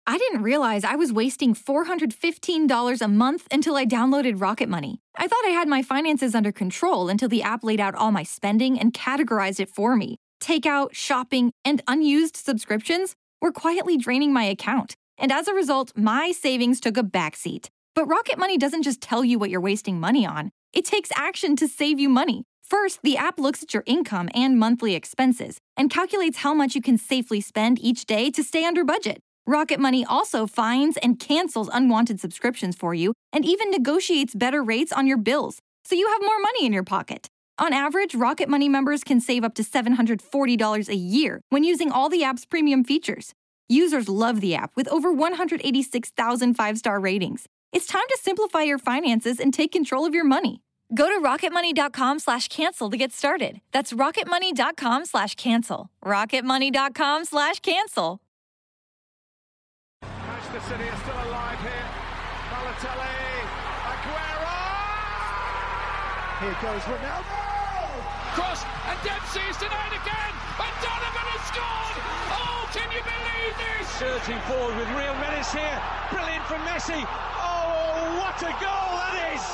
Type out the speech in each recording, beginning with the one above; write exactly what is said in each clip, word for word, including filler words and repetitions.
I didn't realize I was wasting four hundred fifteen dollars a month until I downloaded Rocket Money. I thought I had my finances under control until the app laid out all my spending and categorized it for me. Takeout, shopping, and unused subscriptions were quietly draining my account. And as a result, my savings took a backseat. But Rocket Money doesn't just tell you what you're wasting money on. It takes action to save you money. First, the app looks at your income and monthly expenses and calculates how much you can safely spend each day to stay under budget. Rocket Money also finds and cancels unwanted subscriptions for you and even negotiates better rates on your bills, so you have more money in your pocket. On average, Rocket Money members can save up to seven hundred forty dollars a year when using all the app's premium features. Users love the app with over one hundred eighty-six thousand five-star ratings. It's time to simplify your finances and take control of your money. Go to rocketmoney.com slash cancel to get started. That's rocketmoney.com slash cancel. rocketmoney.com slash cancel. Manchester City are still alive here. Balotelli, Aguero! Here goes Ronaldo! Cross, and Dempsey is denied again, and Donovan has scored! Oh, can you believe this? Surging forward with real menace here. Brilliant from Messi. Oh, what a goal that is!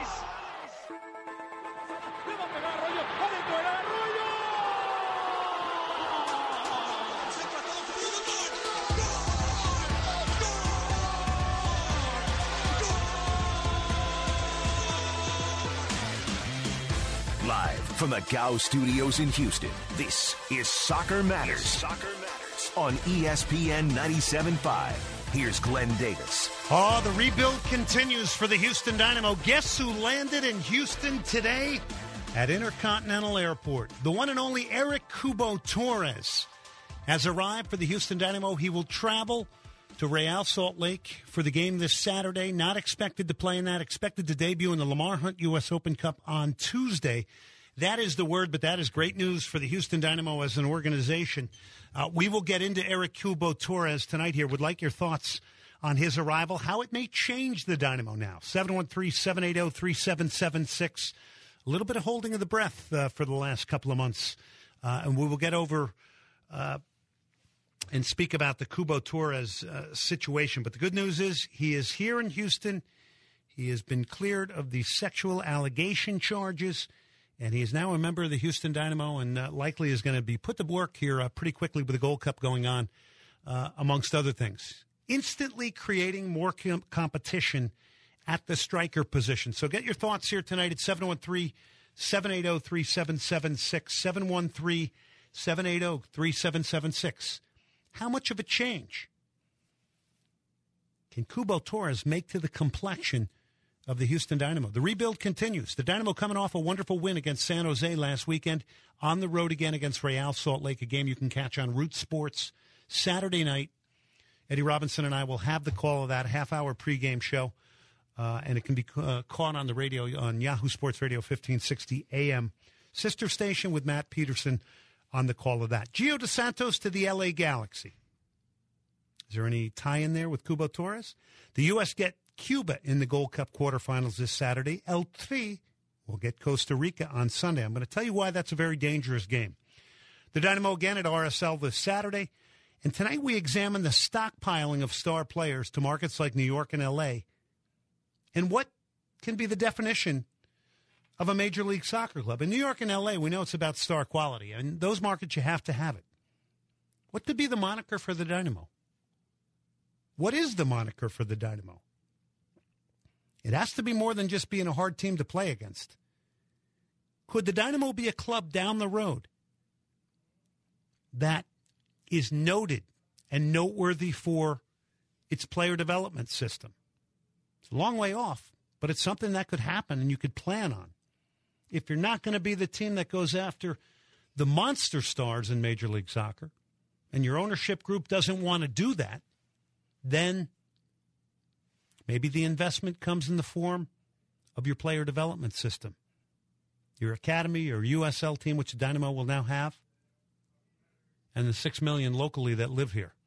Live from the Gow Studios in Houston, this is Soccer Matters. Soccer Matters on E S P N ninety-seven point five. Here's Glenn Davis. Oh, the rebuild continues for the Houston Dynamo. Guess who landed in Houston today? At Intercontinental Airport. The one and only Eric Cubo Torres has arrived for the Houston Dynamo. He will travel to Real Salt Lake for the game this Saturday. Not expected to play in that. Expected to debut in the Lamar Hunt U S Open Cup on Tuesday. That is the word, but that is great news for the Houston Dynamo as an organization. Uh, we will get into Eric Cubo Torres tonight here. Would like your thoughts on his arrival, how it may change the Dynamo now. seven one three, seven eight zero, three seven seven six. A little bit of holding of the breath uh, for the last couple of months. Uh, and we will get over uh, and speak about the Cubo Torres uh, situation. But the good news is he is here in Houston. He has been cleared of the sexual allegation charges. And he is now a member of the Houston Dynamo and uh, likely is going to be put to work here uh, pretty quickly with the Gold Cup going on, uh, amongst other things. Instantly creating more com- competition at the striker position. So get your thoughts here tonight at seven one three, seven eight zero, three seven seven six, seven one three, seven eight zero, three seven seven six. How much of a change can Cubo Torres make to the complexion of the Houston Dynamo? The rebuild continues. The Dynamo coming off a wonderful win against San Jose last weekend, on the road again against Real Salt Lake, a game you can catch on Root Sports Saturday night. Eddie Robinson and I will have the call of that half-hour pregame show, uh, and it can be uh, caught on the radio on Yahoo Sports Radio fifteen sixty A M. Sister station with Matt Peterson on the call of that. Gio DeSantos to the L A Galaxy. Is there any tie-in there with Cubo Torres? The U S get Cuba in the Gold Cup quarterfinals this Saturday. El Tri will get Costa Rica on Sunday. I'm going to tell you why that's a very dangerous game. The Dynamo again at R S L this Saturday. And tonight we examine the stockpiling of star players to markets like New York and L A and what can be the definition of a Major League Soccer club. In New York and L A, we know it's about star quality. And those markets, you have to have it. What could be the moniker for the Dynamo? What is the moniker for the Dynamo? It has to be more than just being a hard team to play against. Could the Dynamo be a club down the road that is noted and noteworthy for its player development system? It's a long way off, but it's something that could happen and you could plan on. If you're not going to be the team that goes after the monster stars in Major League Soccer, and your ownership group doesn't want to do that, then maybe the investment comes in the form of your player development system. Your academy or U S L team, which the Dynamo will now have, and the six million locally that live here.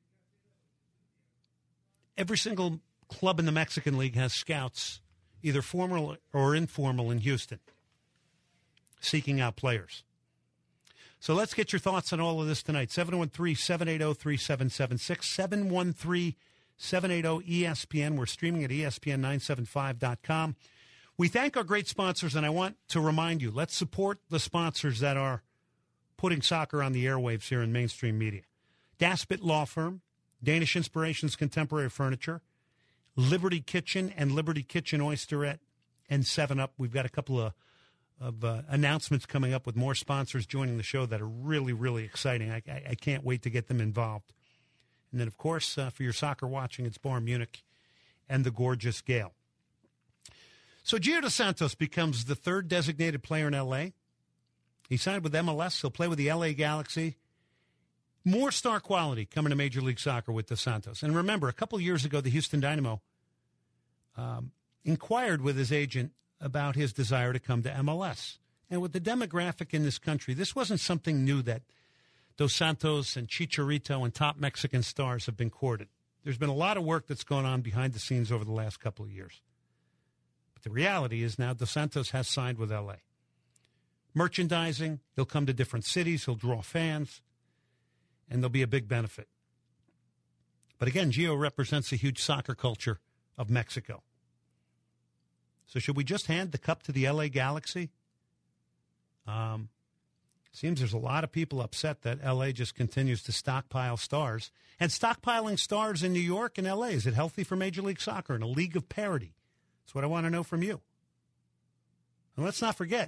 Every single club in the Mexican League has scouts, either formal or informal, in Houston, seeking out players. So let's get your thoughts on all of this tonight. seven one three, seven eight zero, three seven seven six, seven one three, seven eight zero, E S P N. We're streaming at E S P N nine seventy-five dot com. We thank our great sponsors, and I want to remind you, let's support the sponsors that are putting soccer on the airwaves here in mainstream media. Daspit Law Firm, Danish Inspirations Contemporary Furniture, Liberty Kitchen and Liberty Kitchen Oysterette, and seven up. We've got a couple of, of uh, announcements coming up with more sponsors joining the show that are really, really exciting. I, I, I can't wait to get them involved. And then, of course, uh, for your soccer watching, it's Bayern Munich and the gorgeous Gale. So Gio Dos Santos becomes the third designated player in L A. He signed with M L S. He'll play with the L A Galaxy. More star quality coming to Major League Soccer with Dos Santos. And remember, a couple years ago, the Houston Dynamo um, inquired with his agent about his desire to come to M L S. And with the demographic in this country, this wasn't something new that Dos Santos and Chicharito and top Mexican stars have been courted. There's been a lot of work that's gone on behind the scenes over the last couple of years. But the reality is now Dos Santos has signed with L A. Merchandising, he'll come to different cities, he'll draw fans, and there'll be a big benefit. But again, Gio represents a huge soccer culture of Mexico. So should we just hand the cup to the L A Galaxy? Um, seems there's a lot of people upset that L A just continues to stockpile stars. And stockpiling stars in New York and L A, is it healthy for Major League Soccer in a league of parity? That's what I want to know from you. And let's not forget,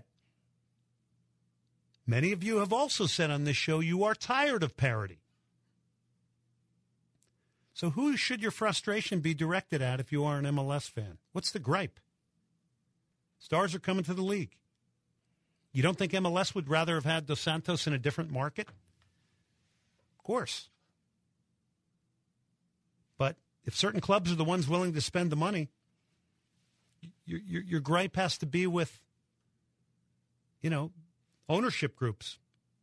many of you have also said on this show you are tired of parity. So who should your frustration be directed at if you are an M L S fan? What's the gripe? Stars are coming to the league. You don't think M L S would rather have had Dos Santos in a different market? Of course. But if certain clubs are the ones willing to spend the money, your, your, your gripe has to be with, you know, ownership groups.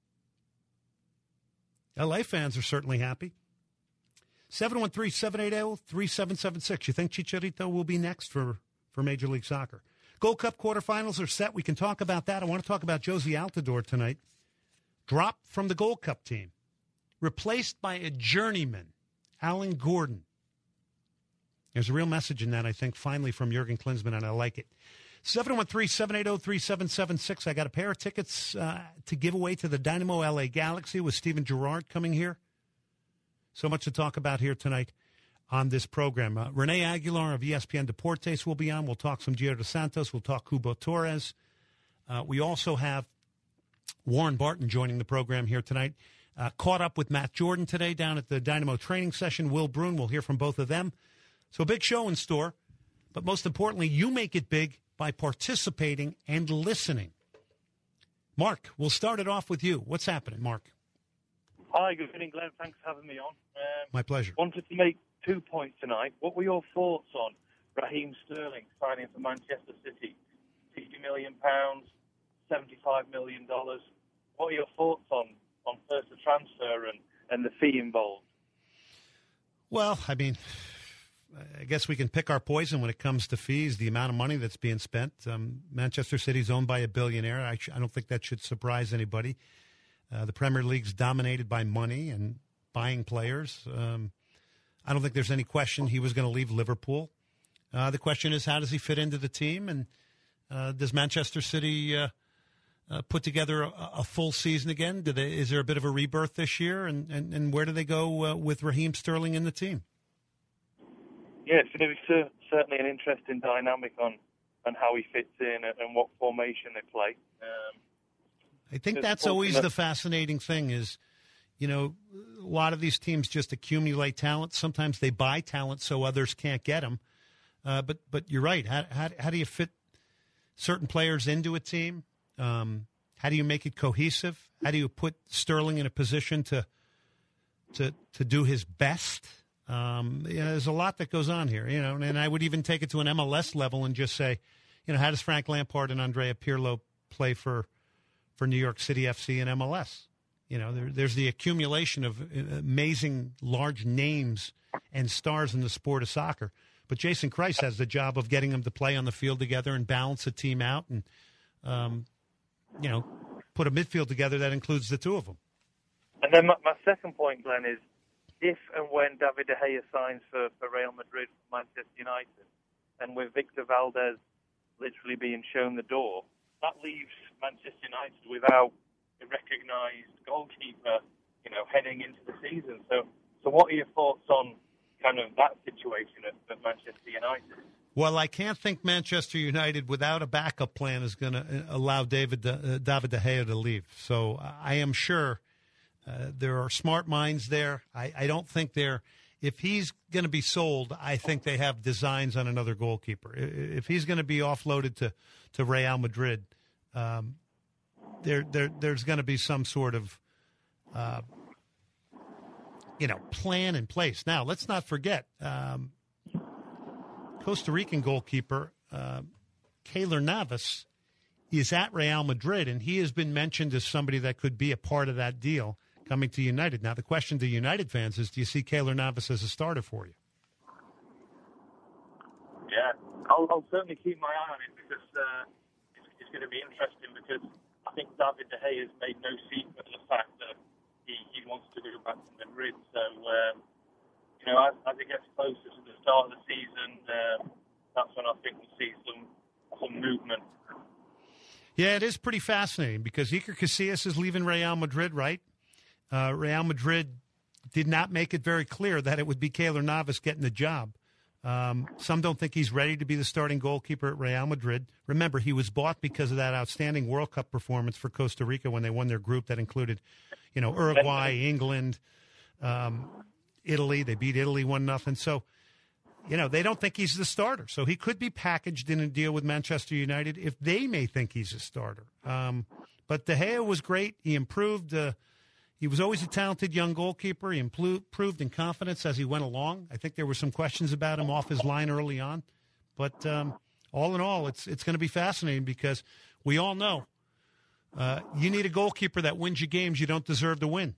L A fans are certainly happy. seven one three, seven eight zero, three seven seven six. You think Chicharito will be next for, for Major League Soccer? Gold Cup quarterfinals are set. We can talk about that. I want to talk about Jozy Altidore tonight. Dropped from the Gold Cup team. Replaced by a journeyman, Alan Gordon. There's a real message in that, I think, finally from Jurgen Klinsmann, and I like it. seven one three, seven eight zero, three seven seven six. I got a pair of tickets uh, to give away to the Dynamo L A Galaxy with Steven Gerrard coming here. So much to talk about here tonight on this program. Uh, Renee Aguilar of E S P N Deportes will be on. We'll talk some Gio Dos Santos. We'll talk Cubo Torres. Uh, we also have Warren Barton joining the program here tonight. Uh, caught up with Matt Jordan today down at the Dynamo training session. Will Bruin, we'll hear from both of them. So a big show in store. But most importantly, you make it big by participating and listening. Mark, we'll start it off with you. What's happening, Mark? Hi, good evening, Glenn. Thanks for having me on. Um, My pleasure. Wanted to make two points tonight. What were your thoughts on Raheem Sterling signing for Manchester City? fifty million pounds, seventy-five million dollars. What are your thoughts on, on first the transfer and, and the fee involved? Well, I mean, I guess we can pick our poison when it comes to fees, the amount of money that's being spent. Um, Manchester City's owned by a billionaire. I, sh- I don't think that should surprise anybody. Uh, the Premier League's dominated by money and buying players. Um, I don't think there's any question he was going to leave Liverpool. Uh, the question is, how does he fit into the team? And uh, does Manchester City uh, uh, put together a, a full season again? Do they, is there a bit of a rebirth this year? And, and, and where do they go uh, with Raheem Sterling in the team? Yeah, it's going to be cer- certainly an interesting dynamic on, on how he fits in and, and what formation they play. Um, I think that's always the fascinating thing is, you know, a lot of these teams just accumulate talent. Sometimes they buy talent so others can't get them. Uh, but but you're right. How, how, how do you fit certain players into a team? Um, how do you make it cohesive? How do you put Sterling in a position to to to do his best? Um, you know, there's a lot that goes on here, you know, and I would even take it to an M L S level and just say, you know, how does Frank Lampard and Andrea Pirlo play for, for New York City F C and M L S? You know, there, there's the accumulation of amazing large names and stars in the sport of soccer. But Jason Kreis has the job of getting them to play on the field together and balance a team out and, um, you know, put a midfield together that includes the two of them. And then my, my second point, Glenn, is if and when David De Gea signs for, for Real Madrid, Manchester United, and with Victor Valdez literally being shown the door, that leaves Manchester United without a recognised goalkeeper, you know, heading into the season. So, so what are your thoughts on kind of that situation at, at Manchester United? Well, I can't think Manchester United without a backup plan is going to allow David De, uh, David De Gea to leave. So I am sure uh, there are smart minds there. I, I don't think they're – if he's going to be sold, I think they have designs on another goalkeeper. If he's going to be offloaded to, to Real Madrid, um, there, there there's going to be some sort of uh, – you know, plan in place. Now, let's not forget, um, Costa Rican goalkeeper uh, Keylor Navas is at Real Madrid, and he has been mentioned as somebody that could be a part of that deal coming to United. Now, the question to United fans is, do you see Keylor Navas as a starter for you? Yeah, I'll, I'll certainly keep my eye on it because uh, it's, it's going to be interesting because I think David De Gea has made no secret of the fact that He, he wants to go back to Madrid. So, um, you know, as, as it gets closer to the start of the season, uh, that's when I think we'll see some some movement. Yeah, it is pretty fascinating because Iker Casillas is leaving Real Madrid, right? Uh, Real Madrid did not make it very clear that it would be Keylor Navas getting the job. Um, some don't think he's ready to be the starting goalkeeper at Real Madrid. Remember, he was bought because of that outstanding World Cup performance for Costa Rica when they won their group that included, you know, Uruguay, England, um, Italy. They beat Italy one nothing. So, you know, they don't think he's the starter. So he could be packaged in a deal with Manchester United if they may think he's a starter. Um, but De Gea was great. He improved. Uh, He was always a talented young goalkeeper. He improved in confidence as he went along. I think there were some questions about him off his line early on. But um, all in all, it's it's going to be fascinating because we all know uh, you need a goalkeeper that wins you games you don't deserve to win.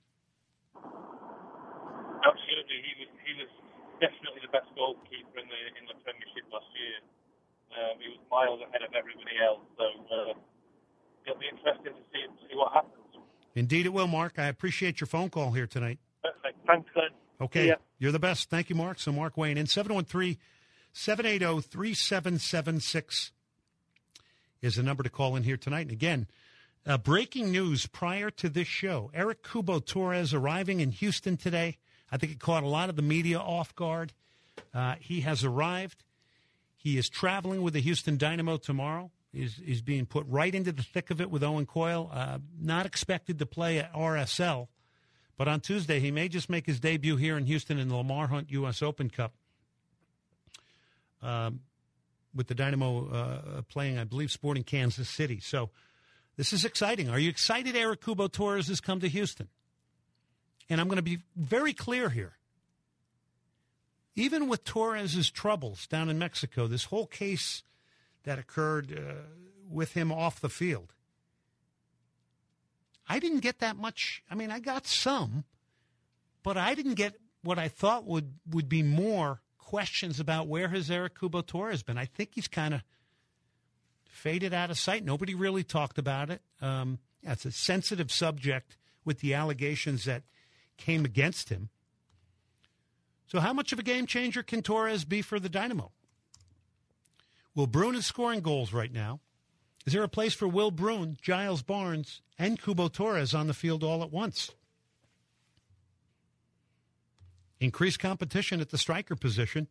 Absolutely. He was he was definitely the best goalkeeper in the in the Premiership last year. Um, he was miles ahead of everybody else. So uh, it'll be interesting to see, see what happens. Indeed it will, Mark. I appreciate your phone call here tonight. Perfect. Thanks, Glenn. Okay. You're the best. Thank you, Mark. So Mark weighing in. seven one three, seven eight zero, three seven seven six is the number to call in here tonight. And again, uh, breaking news prior to this show. Eric Cubo Torres arriving in Houston today. I think it caught a lot of the media off guard. Uh, he has arrived. He is traveling with the Houston Dynamo tomorrow. Is is being put right into the thick of it with Owen Coyle. Uh, not expected to play at R S L, but on Tuesday he may just make his debut here in Houston in the Lamar Hunt U S Open Cup um, with the Dynamo uh, playing, I believe, Sporting Kansas City. So this is exciting. Are you excited Eric Cubo Torres has come to Houston? And I'm going to be very clear here. Even with Torres' troubles down in Mexico, this whole case that occurred uh, with him off the field, I didn't get that much. I mean, I got some, but I didn't get what I thought would, would be more questions about where has Eric Cubo Torres been. I think he's kind of faded out of sight. Nobody really talked about it. Um, yeah, it's a sensitive subject with the allegations that came against him. So how much of a game changer can Torres be for the Dynamo? Will Brune is scoring goals right now. Is there a place for Will Brune, Giles Barnes, and Cubo Torres on the field all at once? Increased competition at the striker position.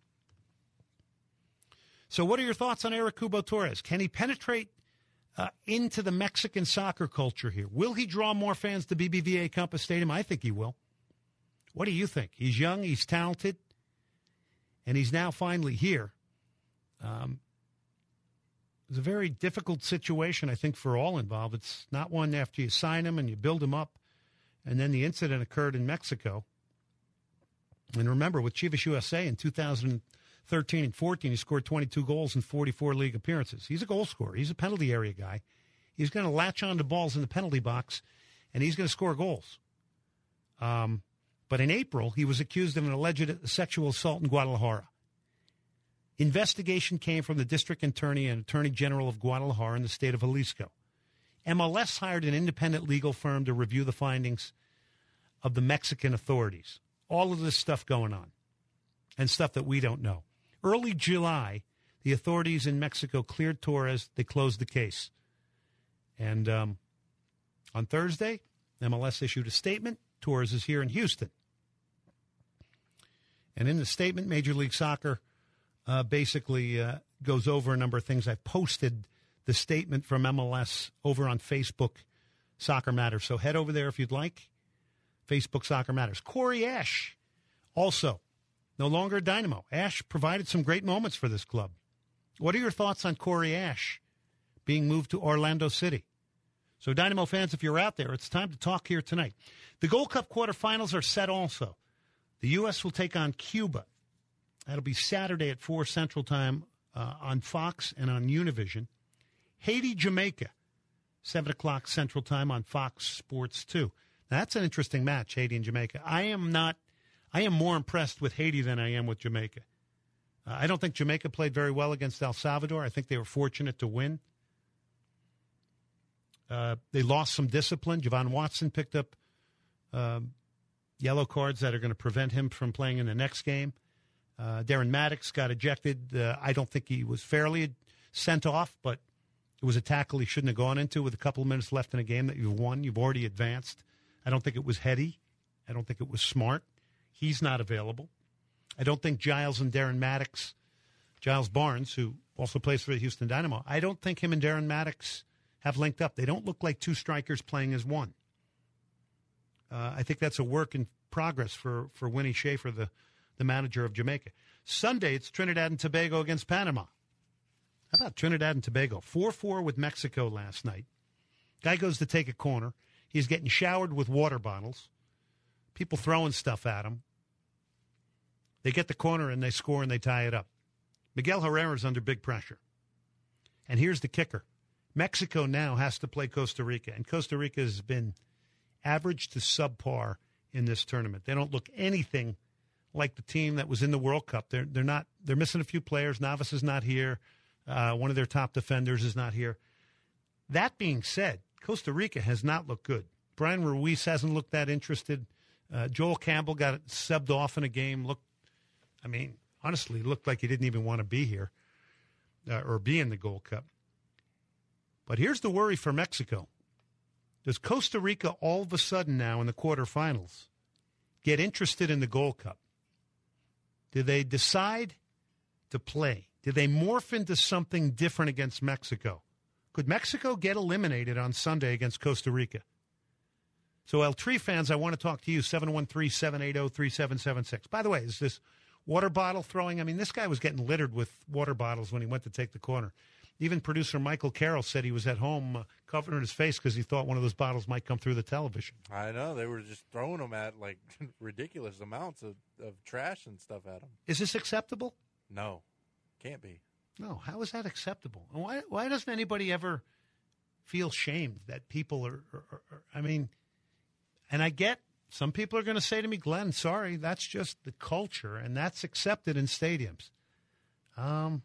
So what are your thoughts on Eric Cubo Torres? Can he penetrate uh, into the Mexican soccer culture here? Will he draw more fans to B B V A Compass Stadium? I think he will. What do you think? He's young, he's talented, and he's now finally here. Um, it's a very difficult situation, I think, for all involved. It's not one after you sign him and you build him up, and then the incident occurred in Mexico. And remember, with Chivas U S A in two thousand thirteen and fourteen, he scored twenty-two goals in forty-four league appearances. He's a goal scorer. He's a penalty area guy. He's going to latch on to balls in the penalty box, and he's going to score goals. Um, but in April, he was accused of an alleged sexual assault in Guadalajara. Investigation came from the district attorney and attorney general of Guadalajara in the state of Jalisco. M L S hired an independent legal firm to review the findings of the Mexican authorities. All of this stuff going on and stuff that we don't know. Early July, the authorities in Mexico cleared Torres. They closed the case. And um, on Thursday, M L S issued a statement. Torres is here in Houston. And in the statement, Major League Soccer uh, basically uh, goes over a number of things. I've posted the statement from M L S over on Facebook, Soccer Matters. So head over there if you'd like. Facebook Soccer Matters. Corey Ash, also no longer a Dynamo. Ash provided some great moments for this club. What are your thoughts on Corey Ash being moved to Orlando City? So Dynamo fans, if you're out there, it's time to talk here tonight. The Gold Cup quarterfinals are set also. The U S will take on Cuba. That'll be Saturday at four Central Time uh, on Fox and on Univision. Haiti, Jamaica, seven o'clock Central Time on Fox Sports two. Now, that's an interesting match, Haiti and Jamaica. I am not, I am more impressed with Haiti than I am with Jamaica. Uh, I don't think Jamaica played very well against El Salvador. I think they were fortunate to win. Uh, they lost some discipline. Javon Watson picked up um, yellow cards that are going to prevent him from playing in the next game. Uh, Darren Maddox got ejected. Uh, I don't think he was fairly sent off, but it was a tackle he shouldn't have gone into with a couple of minutes left in a game that you've won. You've already advanced. I don't think it was heady. I don't think it was smart. He's not available. I don't think Giles and Darren Maddox, Giles Barnes, who also plays for the Houston Dynamo, I don't think him and Darren Maddox have linked up. They don't look like two strikers playing as one. Uh, I think that's a work in progress for, for Winnie Schaefer, the, the manager of Jamaica. Sunday, it's Trinidad and Tobago against Panama. How about Trinidad and Tobago? four four with Mexico last night. Guy goes to take a corner. He's getting showered with water bottles. People throwing stuff at him. They get the corner and they score and they tie it up. Miguel Herrera's under big pressure. And here's the kicker. Mexico now has to play Costa Rica, and Costa Rica has been average to subpar in this tournament. They don't look anything like the team that was in the World Cup. They're they're not. They're missing a few players. Navas is not here. Uh, one of their top defenders is not here. That being said, Costa Rica has not looked good. Brian Ruiz hasn't looked that interested. Uh, Joel Campbell got subbed off in a game. Looked, I mean, honestly, looked like he didn't even want to be here uh, or be in the Gold Cup. But here's the worry for Mexico. Does Costa Rica all of a sudden now in the quarterfinals get interested in the Gold Cup? Do they decide to play? Do they morph into something different against Mexico? Could Mexico get eliminated on Sunday against Costa Rica? So, El Tri fans, I want to talk to you, seven one three, seven eight zero, three seven seven six. By the way, is this water bottle throwing? I mean, this guy was getting littered with water bottles when he went to take the corner. Even producer Michael Carroll said he was at home uh, covering his face because he thought one of those bottles might come through the television. I know. They were just throwing them at, like, ridiculous amounts of, of trash and stuff at them. Is this acceptable? No. Can't be. No. How is that acceptable? And why, why doesn't anybody ever feel shamed that people are, are, are, I mean, and I get some people are going to say to me, Glenn, sorry, that's just the culture, and that's accepted in stadiums. Um.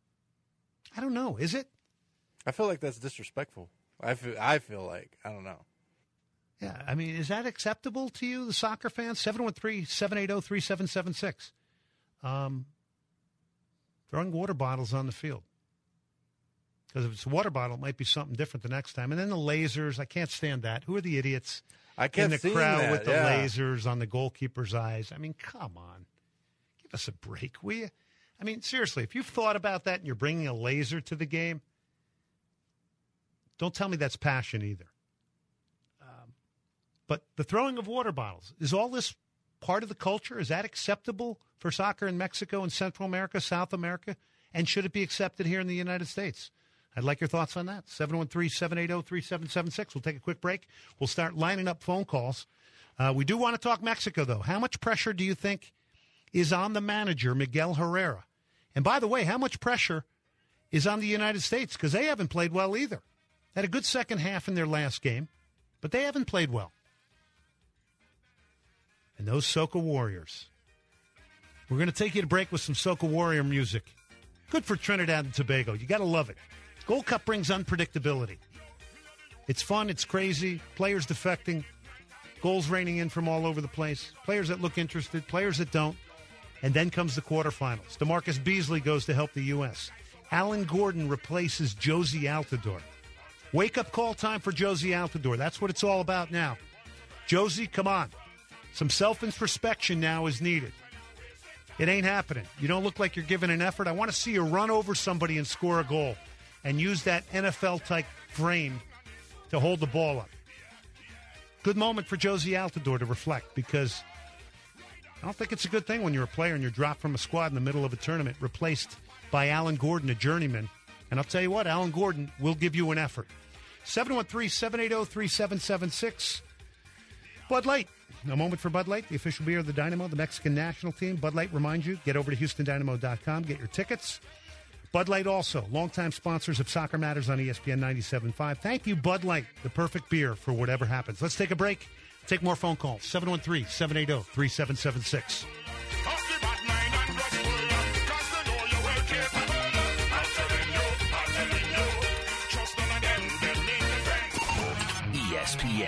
I don't know. Is it? I feel like that's disrespectful. I feel, I feel like. I don't know. Yeah. I mean, is that acceptable to you, the soccer fans? seven one three, seven eight zero, three seven seven six. Um, throwing water bottles on the field. Because if it's a water bottle, it might be something different the next time. And then the lasers. I can't stand that. Who are the idiots I can't in the crowd that, with the yeah. lasers on the goalkeeper's eyes? I mean, come on. Give us a break, will you? I mean, seriously, if you've thought about that and you're bringing a laser to the game, don't tell me that's passion either. Um, but the throwing of water bottles, is all this part of the culture? Is that acceptable for soccer in Mexico and Central America, South America? And should it be accepted here in the United States? I'd like your thoughts on that. seven one three, seven eight zero, three seven seven six. We'll take a quick break. We'll start lining up phone calls. Uh, we do want to talk Mexico, though. How much pressure do you think is on the manager, Miguel Herrera? And by the way, how much pressure is on the United States? Because they haven't played well either. Had a good second half in their last game, but they haven't played well. And those Soca Warriors. We're going to take you to break with some Soca Warrior music. Good for Trinidad and Tobago. You got to love it. Gold Cup brings unpredictability. It's fun. It's crazy. Players defecting. Goals raining in from all over the place. Players that look interested. Players that don't. And then comes the quarterfinals. DeMarcus Beasley goes to help the U S Alan Gordon replaces Josie Altidore. Wake-up call time for Josie Altidore. That's what it's all about now. Josie, come on. Some self-introspection now is needed. It ain't happening. You don't look like you're giving an effort. I want to see you run over somebody and score a goal and use that N F L-type frame to hold the ball up. Good moment for Josie Altidore to reflect, because I don't think it's a good thing when you're a player and you're dropped from a squad in the middle of a tournament, replaced by Alan Gordon, a journeyman. And I'll tell you what, Alan Gordon will give you an effort. seven one three, seven eight zero, three seven seven six. Bud Light. A moment for Bud Light, the official beer of the Dynamo, the Mexican national team. Bud Light reminds you, get over to Houston Dynamo dot com, get your tickets. Bud Light also, longtime sponsors of Soccer Matters on E S P N ninety-seven point five. Thank you, Bud Light, the perfect beer for whatever happens. Let's take a break. Take more phone calls. seven one three, seven eight zero, three seven seven six. E S P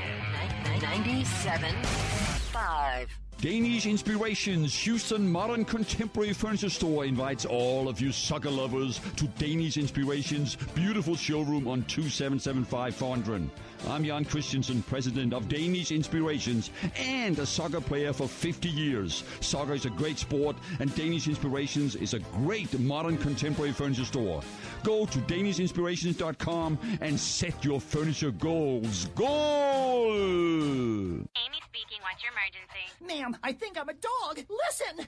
N ninety-seven point five. Danish Inspirations Houston Modern Contemporary Furniture Store invites all of you soccer lovers to Danish Inspirations beautiful showroom on two seven seven five Fondren. I'm Jan Christensen, president of Danish Inspirations and a soccer player for fifty years. Soccer is a great sport, and Danish Inspirations is a great modern contemporary furniture store. Go to danish inspirations dot com and set your furniture goals. Goal! Amy speaking. What's your emergency? Ma'am, I think I'm a dog. Listen!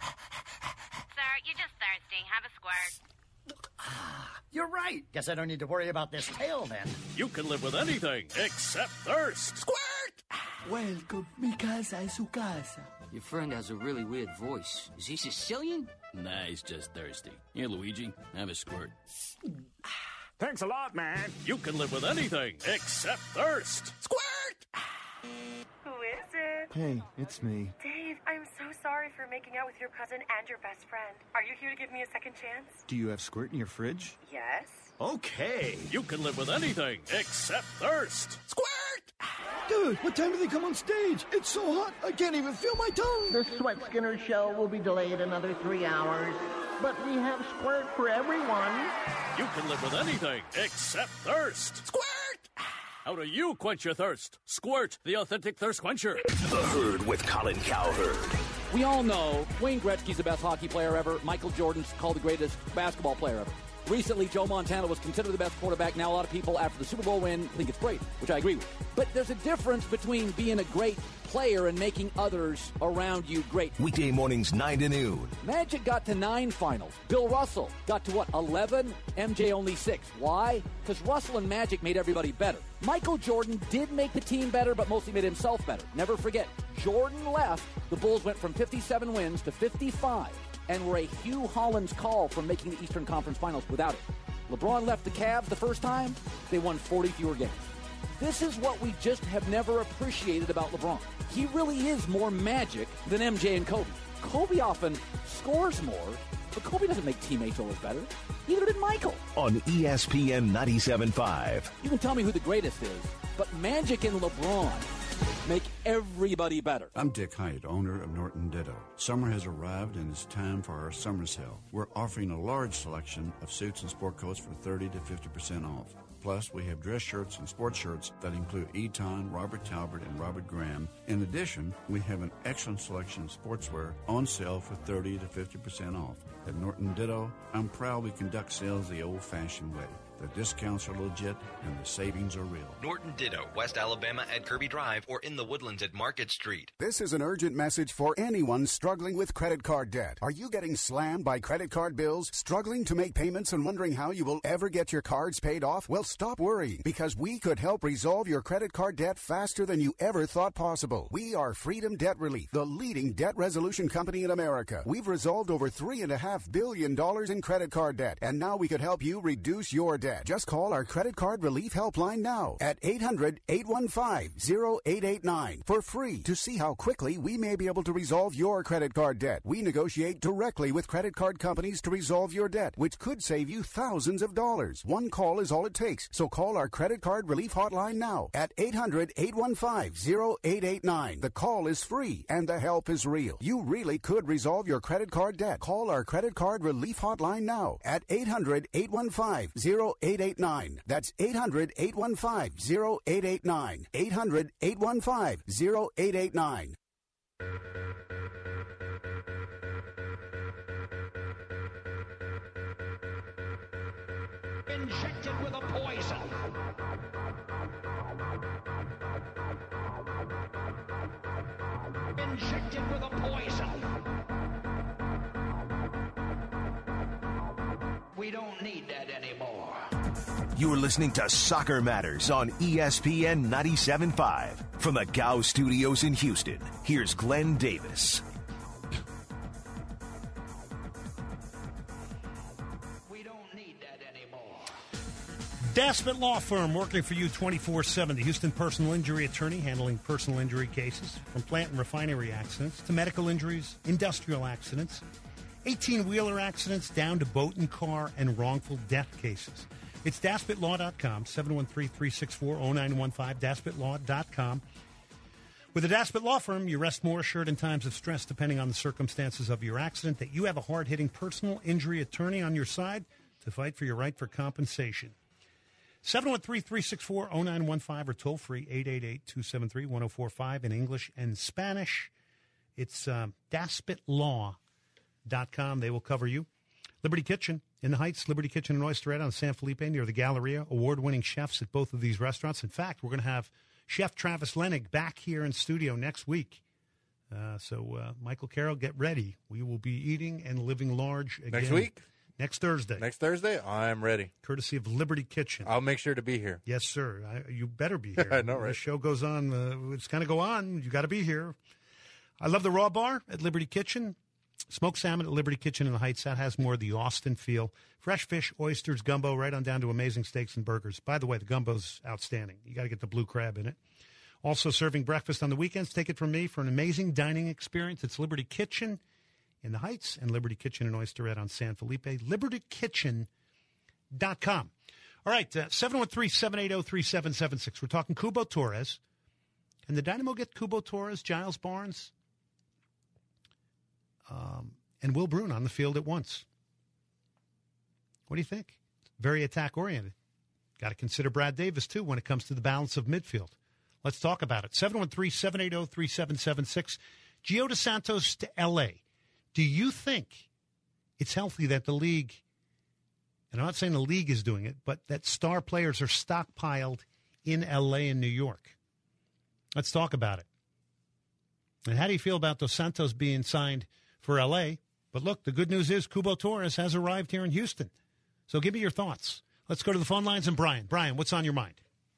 Sir, you're just thirsty. Have a squirt. You're right. Guess I don't need to worry about this tail then. You can live with anything except thirst. Squirt! Welcome, mi casa es su casa. Your friend has a really weird voice. Is he Sicilian? Nah, he's just thirsty. Here, Luigi, have a squirt. Thanks a lot, man. You can live with anything except thirst. Squirt! Who is it? Hey, it's me. Dave, I'm so sorry for making out with your cousin and your best friend. Are you here to give me a second chance? Do you have squirt in your fridge? Yes. Okay. You can live with anything except thirst. Squirt! Dude, what time do they come on stage? It's so hot, I can't even feel my tongue. The Sweat Skinner show will be delayed another three hours. But we have squirt for everyone. You can live with anything except thirst. Squirt! How do you quench your thirst? Squirt, the authentic thirst quencher. The Herd with Colin Cowherd. We all know Wayne Gretzky's the best hockey player ever. Michael Jordan's called the greatest basketball player ever. Recently, Joe Montana was considered the best quarterback. Now a lot of people, after the Super Bowl win, think it's great, which I agree with. But there's a difference between being a great player and making others around you great. Weekday mornings, nine to noon. Magic got to nine finals. Bill Russell got to, what, eleven? M J only six. Why? Because Russell and Magic made everybody better. Michael Jordan did make the team better, but mostly made himself better. Never forget, Jordan left. The Bulls went from fifty-seven wins to fifty-five. And were a Hugh Hollins call from making the Eastern Conference Finals without it. LeBron left the Cavs the first time, they won forty fewer games. This is what we just have never appreciated about LeBron. He really is more Magic than M J and Kobe. Kobe often scores more, but Kobe doesn't make teammates always better. Neither did Michael. On E S P N ninety-seven point five. You can tell me who the greatest is, but Magic and LeBron make everybody better. I'm Dick Hyatt, owner of Norton Ditto. Summer has arrived and it's time for our summer sale. We're offering a large selection of suits and sport coats for thirty to fifty percent off. Plus, we have dress shirts and sports shirts that include Eton, Robert Talbot, and Robert Graham. In addition, we have an excellent selection of sportswear on sale for thirty to fifty percent off. At Norton Ditto, I'm proud we conduct sales the old-fashioned way. The discounts are legit and the savings are real. Norton Ditto, West Alabama at Kirby Drive or in the Woodlands at Market Street. This is an urgent message for anyone struggling with credit card debt. Are you getting slammed by credit card bills, struggling to make payments and wondering how you will ever get your cards paid off? Well, stop worrying, because we could help resolve your credit card debt faster than you ever thought possible. We are Freedom Debt Relief, the leading debt resolution company in America. We've resolved over three and a half billion dollars in credit card debt, and now we could help you reduce your debt. debt. Just call our credit card relief helpline now at eight hundred, eight one five, zero eight eight nine for free to see how quickly we may be able to resolve your credit card debt. We negotiate directly with credit card companies to resolve your debt, which could save you thousands of dollars. One call is all it takes. So call our credit card relief hotline now at eight hundred, eight one five, zero eight eight nine. The call is free and the help is real. You really could resolve your credit card debt. Call our credit card relief hotline now at eight hundred, eight one five, zero eight eight nine. That's eight hundred, eight one five, zero eight eight nine. eight hundred, eight one five, zero eight eight nine. Injected with a poison. Injected with a poison. We don't need that anymore. You're listening to Soccer Matters on E S P N ninety-seven point five. From the Gow Studios in Houston, here's Glenn Davis. Daspit Law Firm, working for you twenty-four seven. The Houston personal injury attorney, handling personal injury cases, from plant and refinery accidents to medical injuries, industrial accidents, eighteen-wheeler accidents, down to boat and car and wrongful death cases. It's daspit law dot com, seven one three, three six four, zero nine one five, daspit law dot com. With the Daspit Law Firm, you rest more assured in times of stress, depending on the circumstances of your accident, that you have a hard-hitting personal injury attorney on your side to fight for your right for compensation. seven one three, three six four, zero nine one five or toll free eight eight eight, two seven three, one zero four five in English and Spanish. It's um, daspit law dot com. They will cover you. Liberty Kitchen in the Heights, Liberty Kitchen and Oysterette on San Felipe near the Galleria. Award-winning chefs at both of these restaurants. In fact, we're going to have Chef Travis Lenig back here in studio next week. Uh, so, uh, Michael Carroll, get ready. We will be eating and living large again. Next week? Next Thursday. Next Thursday? I'm ready. Courtesy of Liberty Kitchen. I'll make sure to be here. Yes, sir. I, you better be here. I know, right? The show goes on. Uh, it's going to go on. You got to be here. I love the Raw Bar at Liberty Kitchen. Smoked salmon at Liberty Kitchen in the Heights. That has more of the Austin feel. Fresh fish, oysters, gumbo, right on down to amazing steaks and burgers. By the way, the gumbo's outstanding. You got to get the blue crab in it. Also serving breakfast on the weekends. Take it from me for an amazing dining experience. It's Liberty Kitchen in the Heights and Liberty Kitchen and Oysterette on San Felipe. liberty kitchen dot com. All right, uh, seven one three, seven eight zero, three seven seven six. We're talking Cubo Torres. Can the Dynamo get Cubo Torres, Giles Barnes, um, and Will Bruin on the field at once? What do you think? Very attack-oriented. Got to consider Brad Davis, too, when it comes to the balance of midfield. Let's talk about it. seven one three, seven eight zero, three seven seven six. Gio DeSantos to L A. Do you think it's healthy that the league, and I'm not saying the league is doing it, but that star players are stockpiled in L A and New York? Let's talk about it. And how do you feel about Dos Santos being signed for L A? But look, the good news is Cubo Torres has arrived here in Houston. So give me your thoughts. Let's go to the phone lines and Brian. Brian, what's on your mind?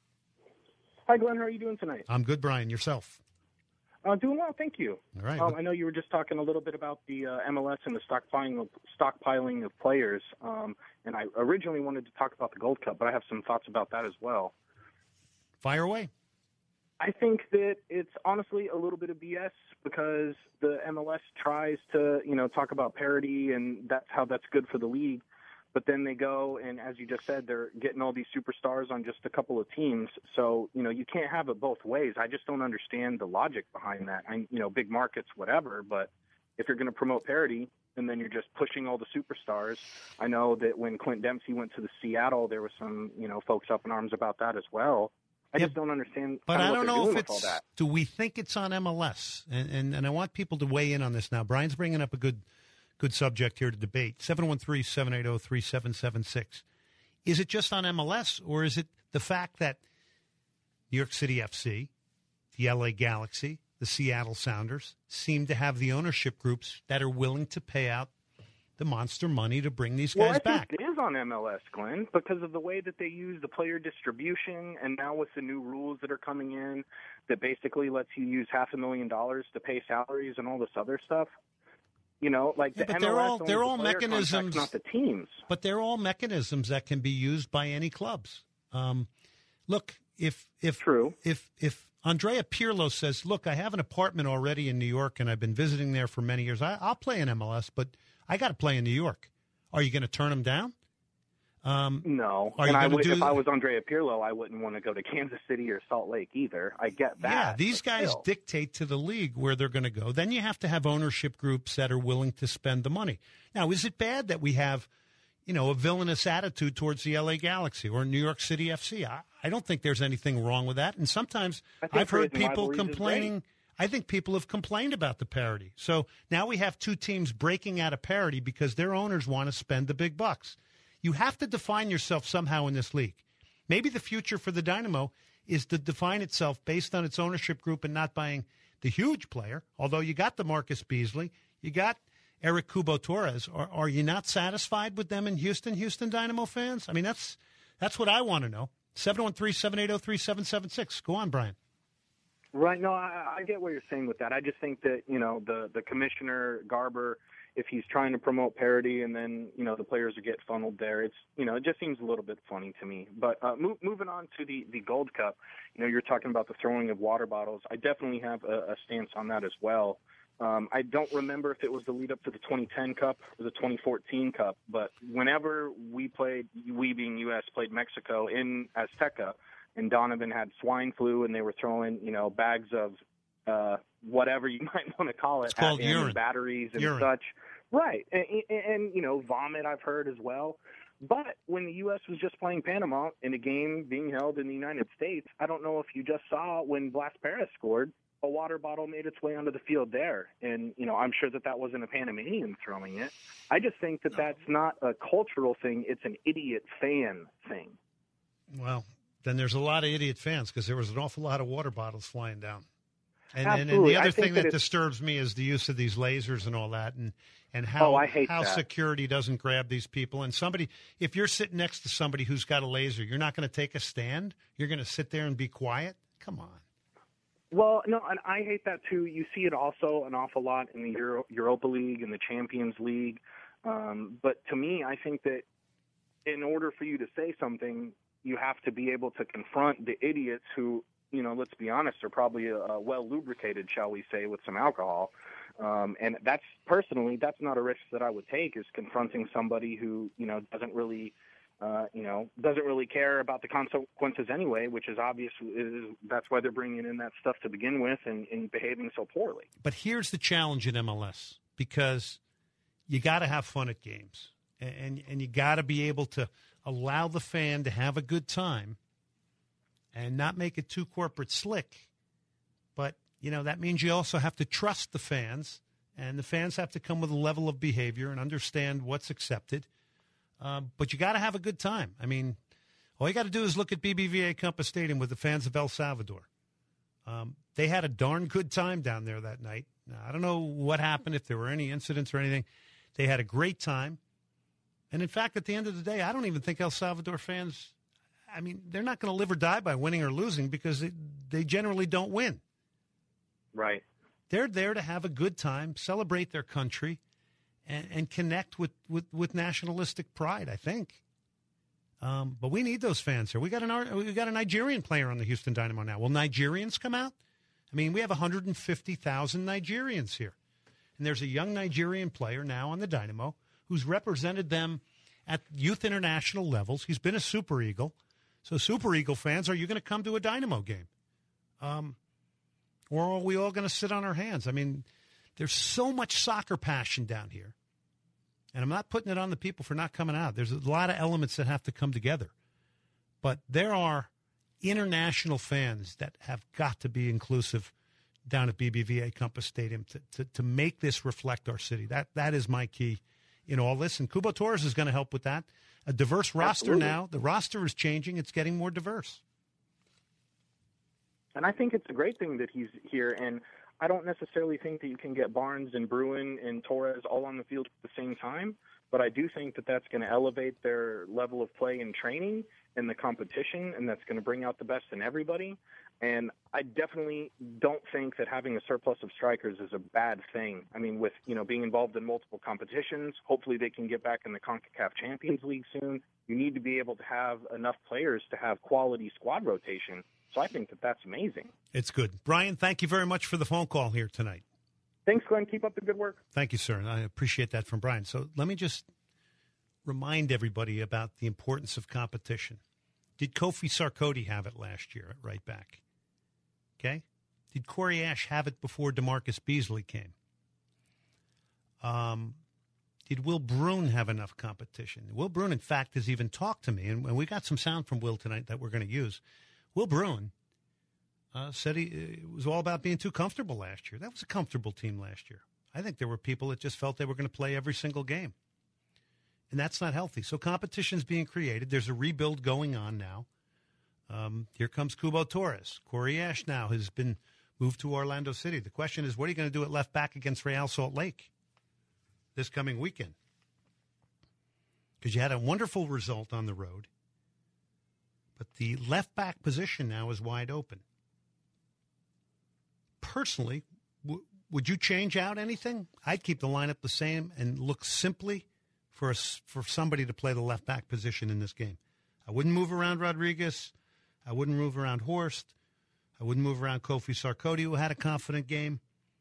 Hi, Glenn. How are you doing tonight? I'm good, Brian. Yourself? Uh, doing well, thank you. All right. Um, I know you were just talking a little bit about the uh, M L S and the stockpiling of, stockpiling of players, um, and I originally wanted to talk about the Gold Cup, but I have some thoughts about that as well. Fire away. I think that it's honestly a little bit of B S because the M L S tries to, you know, talk about parity and that's how that's good for the league. But then they go and, as you just said, they're getting all these superstars on just a couple of teams. So, you know, you can't have it both ways. I just don't understand the logic behind that. I, you know, big markets, whatever. But if you're going to promote parity and then you're just pushing all the superstars, I know that when Clint Dempsey went to the Seattle, there was some, you know, folks up in arms about that as well. I yeah, just don't understand. But I don't know if it's. All that. Do we think it's on M L S? And, and and I want people to weigh in on this now. Brian's bringing up a good. Good subject here to debate. seven one three, seven eight zero, three seven seven six. Is it just on M L S, or is it the fact that New York City F C, the L A Galaxy, the Seattle Sounders seem to have the ownership groups that are willing to pay out the monster money to bring these guys well, I back? Think it is on M L S, Glenn, because of the way that they use the player distribution, and now with the new rules that are coming in that basically lets you use half a million dollars to pay salaries and all this other stuff. You know, like Yeah, the but M L S they're all owns they're the all player contracts, mechanisms, not the teams. But they're all mechanisms that can be used by any clubs. Um, look, if if True. if if Andrea Pirlo says, "Look, I have an apartment already in New York, and I've been visiting there for many years. I, I'll play in M L S, but I got to play in New York." Are you going to turn him down? Um, no. Are and you I gonna would, do, if I was Andrea Pirlo, I wouldn't want to go to Kansas City or Salt Lake either. I get that. Yeah, these but guys still. dictate to the league where they're going to go. Then you have to have ownership groups that are willing to spend the money. Now, is it bad that we have, you know, a villainous attitude towards the L A Galaxy or New York City F C? I, I don't think there's anything wrong with that. And sometimes I've heard people complaining. I think people have complained about the parity. So now we have two teams breaking out of parity because their owners want to spend the big bucks. You have to define yourself somehow in this league. Maybe the future for the Dynamo is to define itself based on its ownership group and not buying the huge player, although you got the Marcus Beasley, you got Eric Kubo Torres. Are, are you not satisfied with them in Houston, Houston Dynamo fans? I mean, that's that's what I want to know. seven one three, seven eight zero, three seven seven six. Go on, Brian. Right. No, I, I get what you're saying with that. I just think that, you know, the, the commissioner, Garber, if he's trying to promote parity and then, you know, the players get funneled there, it's, you know, it just seems a little bit funny to me. But uh, move, moving on to the, the Gold Cup, you know, you're talking about the throwing of water bottles. I definitely have a, a stance on that as well. Um, I don't remember if it was the lead up to the twenty ten Cup or the twenty fourteen Cup, but whenever we played, we being U S, played Mexico in Azteca, and Donovan had swine flu and they were throwing, you know, bags of uh, whatever you might want to call it, it's called at him, urine. batteries and urine. such. Right. And, and, and, you know, vomit I've heard as well. But when the U S was just playing Panama in a game being held in the United States, I don't know if you just saw when Blas Perez scored, a water bottle made its way onto the field there. And, you know, I'm sure that that wasn't a Panamanian throwing it. I just think that that's not a cultural thing. It's an idiot fan thing. Well, then there's a lot of idiot fans because there was an awful lot of water bottles flying down. And, and, and Absolutely. the other I think thing that that, it's- disturbs me is the use of these lasers and all that, and and how Oh, I hate how that. security doesn't grab these people. And somebody, if you're sitting next to somebody who's got a laser, you're not going to take a stand. You're going to sit there and be quiet. Come on. Well, no, and I hate that too. You see it also an awful lot in the Euro- Europa League and the Champions League. Um, but to me, I think that in order for you to say something, you have to be able to confront the idiots who, you know, let's be honest, are probably uh, well lubricated, shall we say, with some alcohol. Um, and that's personally, that's not a risk that I would take, is confronting somebody who, you know, doesn't really, uh, you know, doesn't really care about the consequences anyway, which is obvious. Is, that's why they're bringing in that stuff to begin with and, and behaving so poorly. But here's the challenge in M L S, because you got to have fun at games, and and, and you got to be able to allow the fan to have a good time and not make it too corporate slick. But, you know, that means you also have to trust the fans, and the fans have to come with a level of behavior and understand what's accepted. Um, but you got to have a good time. I mean, all you got to do is look at B B V A Compass Stadium with the fans of El Salvador. Um, they had a darn good time down there that night. Now, I don't know what happened, if there were any incidents or anything. They had a great time. And, in fact, at the end of the day, I don't even think El Salvador fans, I mean, they're not going to live or die by winning or losing, because they, they generally don't win. Right. They're there to have a good time, celebrate their country, and, and connect with, with, with nationalistic pride, I think. Um, but we need those fans here. We got an we got a Nigerian player on the Houston Dynamo now. Will Nigerians come out? I mean, we have one hundred fifty thousand Nigerians here. And there's a young Nigerian player now on the Dynamo who's represented them at youth international levels. He's been a Super Eagle. So, Super Eagle fans, are you going to come to a Dynamo game? Um, or are we all going to sit on our hands? I mean, there's so much soccer passion down here. And I'm not putting it on the people for not coming out. There's a lot of elements that have to come together. But there are international fans that have got to be inclusive down at B B V A Compass Stadium to, to, to make this reflect our city. That That is my key in all this. And Kubo Torres is going to help with that. A diverse roster Absolutely. now. The roster is changing. It's getting more diverse. And I think it's a great thing that he's here. And I don't necessarily think that you can get Barnes and Bruin and Torres all on the field at the same time, but I do think that that's going to elevate their level of play and training and the competition, and that's going to bring out the best in everybody. And I definitely don't think that having a surplus of strikers is a bad thing. I mean, with, you know, being involved in multiple competitions, hopefully they can get back in the CONCACAF Champions League soon. You need to be able to have enough players to have quality squad rotation. So I think that that's amazing. It's good. Brian, thank you very much for the phone call here tonight. Thanks, Glenn. Keep up the good work. Thank you, sir. And I appreciate that from Brian. So let me just remind everybody about the importance of competition. Did Kofi Sarkodie have it last year at right back? Okay. Did Corey Ash have it before DeMarcus Beasley came? Um, did Will Bruin have enough competition? Will Bruin, in fact, has even talked to me, and, and we got some sound from Will tonight that we're going to use. Will Bruin uh, said he it was all about being too comfortable last year. That was a comfortable team last year. I think there were people that just felt they were going to play every single game. And that's not healthy. So competition's being created. There's a rebuild going on now. Um, here comes Cubo Torres. Corey Ash now has been moved to Orlando City. The question is, what are you going to do at left back against Real Salt Lake this coming weekend? Because you had a wonderful result on the road. But the left back position now is wide open. Personally, w- would you change out anything? I'd keep the lineup the same and look simply for a, for somebody to play the left back position in this game. I wouldn't move around Rodriguez. I wouldn't move around Horst. I wouldn't move around Kofi Sarkodie, who had a confident game.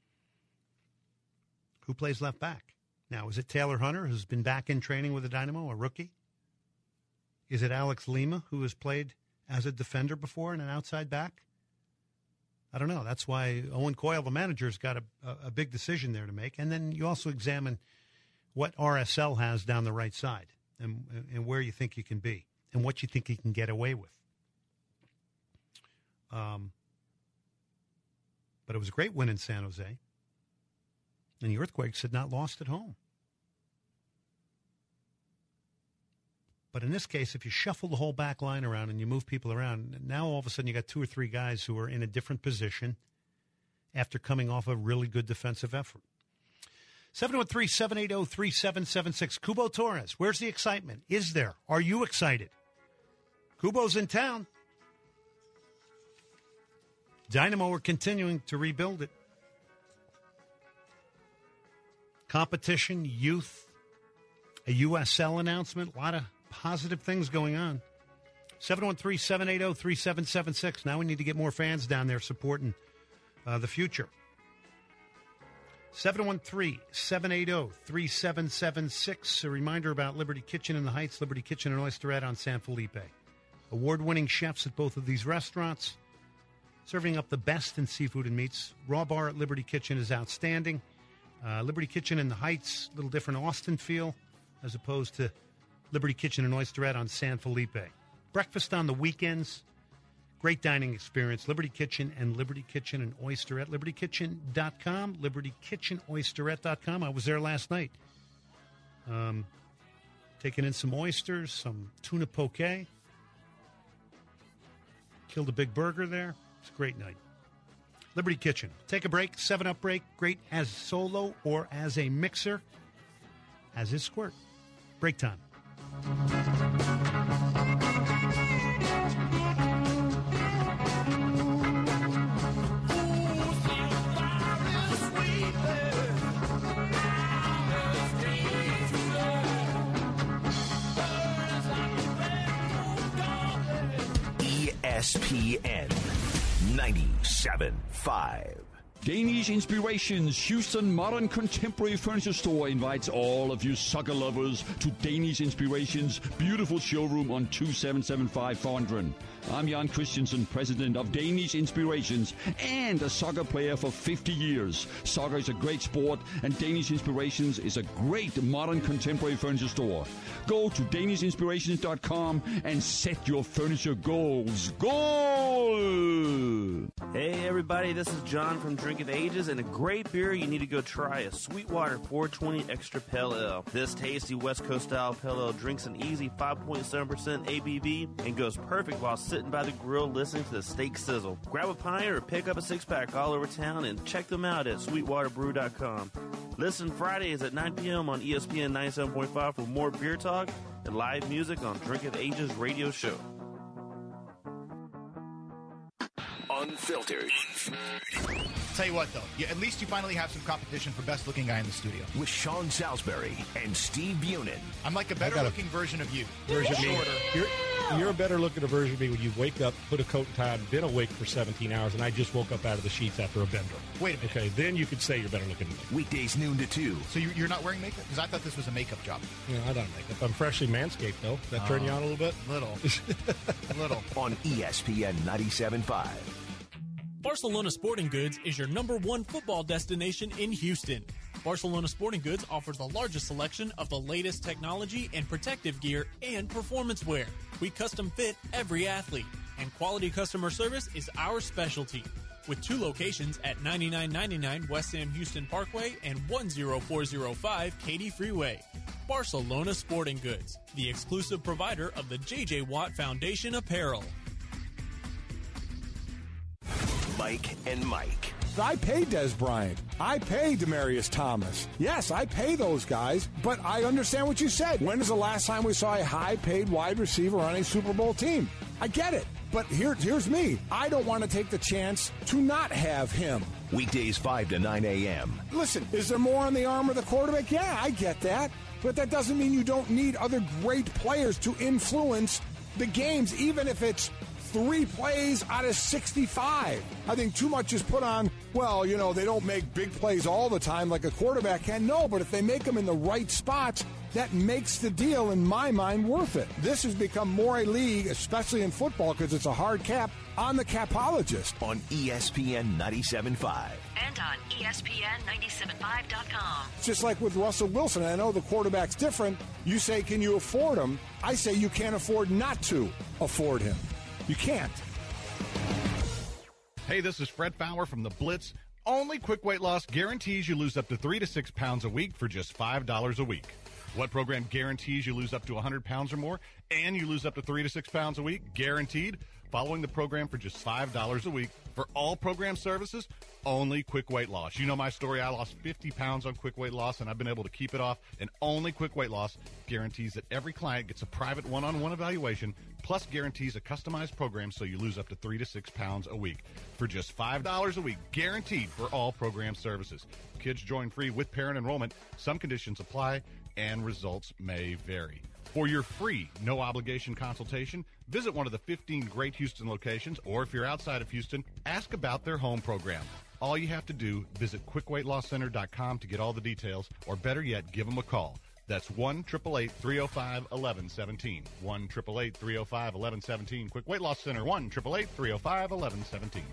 Who plays left back? Now, is it Taylor Hunter, who's been back in training with the Dynamo, a rookie? Is it Alex Lima, who has played as a defender before and an outside back? I don't know. That's why Owen Coyle, the manager, has got a, a big decision there to make. And then you also examine what R S L has down the right side and, and where you think you can be and what you think you can get away with. Um, but it was a great win in San Jose. And the Earthquakes had not lost at home. But in this case, if you shuffle the whole back line around and you move people around, now all of a sudden you got two or three guys who are in a different position after coming off a really good defensive effort. seven one three, seven eight zero, three seven seven six. Cubo Torres, where's the excitement? Is there? Are you excited? Cubo's in town. Dynamo are continuing to rebuild it. Competition, youth, a U S L announcement, a lot of positive things going on. seven one three, seven eight zero, three seven seven six. Now we need to get more fans down there supporting uh, the future. seven one three, seven eight zero, three seven seven six. A reminder about Liberty Kitchen in the Heights, Liberty Kitchen and Oysterette on San Felipe. Award-winning chefs at both of these restaurants, serving up the best in seafood and meats. Raw bar at Liberty Kitchen is outstanding. Uh, Liberty Kitchen in the Heights, a little different Austin feel as opposed to Liberty Kitchen and Oysterette on San Felipe. Breakfast on the weekends, great dining experience. Liberty Kitchen and Liberty Kitchen and Oysterette. Liberty Kitchen dot com, Liberty Kitchen Oysterette dot com. I was there last night. Um, taking in some oysters, some tuna poke. Killed a big burger there. It's a great night. Liberty Kitchen. Take a break, seven up break. Great as solo or as a mixer. As is Squirt. Break time. E S P N ninety-seven point five. Danish Inspirations Houston Modern Contemporary Furniture Store invites all of you soccer lovers to Danish Inspirations beautiful showroom on two seven seven five Fondren. I'm Jan Christensen, president of Danish Inspirations and a soccer player for fifty years. Soccer is a great sport and Danish Inspirations is a great modern contemporary furniture store. Go to danish inspirations dot com and set your furniture goals. Goal! Hey everybody, this is John from Drink of Ages, and a great beer you need to go try is Sweetwater four twenty Extra Pale Ale. This tasty West Coast style pale ale drinks an easy five point seven percent A B V and goes perfect while sitting by the grill listening to the steak sizzle. Grab a pint or pick up a six pack all over town and check them out at sweetwater brew dot com. Listen Fridays at nine p.m. on E S P N ninety-seven point five for more beer talk and live music on Drink of Ages radio show. Unfiltered. Tell you what, though, you, at least you finally have some competition for best looking guy in the studio. With Sean Salisbury and Steve Bunin. I'm like a better gotta- looking version of you. Version of me. Shorter. You're, you're a better looking version of me when you wake up, put a coat and tie, and been awake for seventeen hours, and I just woke up out of the sheets after a bender. Wait a minute. Okay, then you could say you're better looking than me. Weekdays noon to two. So you, you're not wearing makeup? Because I thought this was a makeup job. You know, I don't make up. I'm freshly manscaped, though. Does that turn you on a little bit? Little. Little. On E S P N ninety-seven point five. Barcelona Sporting Goods is your number one football destination in Houston. Barcelona Sporting Goods offers the largest selection of the latest technology and protective gear and performance wear. We custom fit every athlete, and quality customer service is our specialty. With two locations at ninety-nine ninety-nine West Sam Houston Parkway and one oh four oh five Katy Freeway. Barcelona Sporting Goods, the exclusive provider of the J J Watt Foundation apparel. Mike and Mike. I pay Des Bryant. I pay Demaryius Thomas. Yes, I pay those guys, but I understand what you said. When is the last time we saw a high-paid wide receiver on a Super Bowl team? I get it, but here, here's me. I don't want to take the chance to not have him. Weekdays five to nine a.m. Listen, is there more on the arm of the quarterback? Yeah, I get that. But that doesn't mean you don't need other great players to influence the games, even if it's three plays out of sixty-five. I think too much is put on, well, you know, they don't make big plays all the time like a quarterback can. No, but if they make them in the right spots, that makes the deal, in my mind, worth it. This has become more a league, especially in football, because it's a hard cap, on the capologist. On E S P N ninety-seven point five. And on E S P N ninety-seven point five dot com. It's just like with Russell Wilson. I know the quarterback's different. You say, can you afford him? I say you can't afford not to afford him. You can't. Hey, this is Fred Fowler from The Blitz. Only Quick Weight Loss guarantees you lose up to three to six pounds a week for just five dollars a week. What program guarantees you lose up to one hundred pounds or more and you lose up to three to six pounds a week? Guaranteed. Following the program for just five dollars a week. For all program services, only Quick Weight Loss. You know my story. I lost fifty pounds on Quick Weight Loss, and I've been able to keep it off. And only Quick Weight Loss guarantees that every client gets a private one-on-one evaluation, plus guarantees a customized program so you lose up to three to six pounds a week. For just five dollars a week, guaranteed for all program services. Kids join free with parent enrollment. Some conditions apply, and results may vary. For your free, no-obligation consultation, visit one of the fifteen great Houston locations, or if you're outside of Houston, ask about their home program. All you have to do, visit quick weight loss center dot com to get all the details, or better yet, give them a call. That's one eight eight eight, three oh five, eleven seventeen. one eight eight eight, three oh five, eleven seventeen. Quick Weight Loss Center, one eight eight eight, three oh five, eleven seventeen.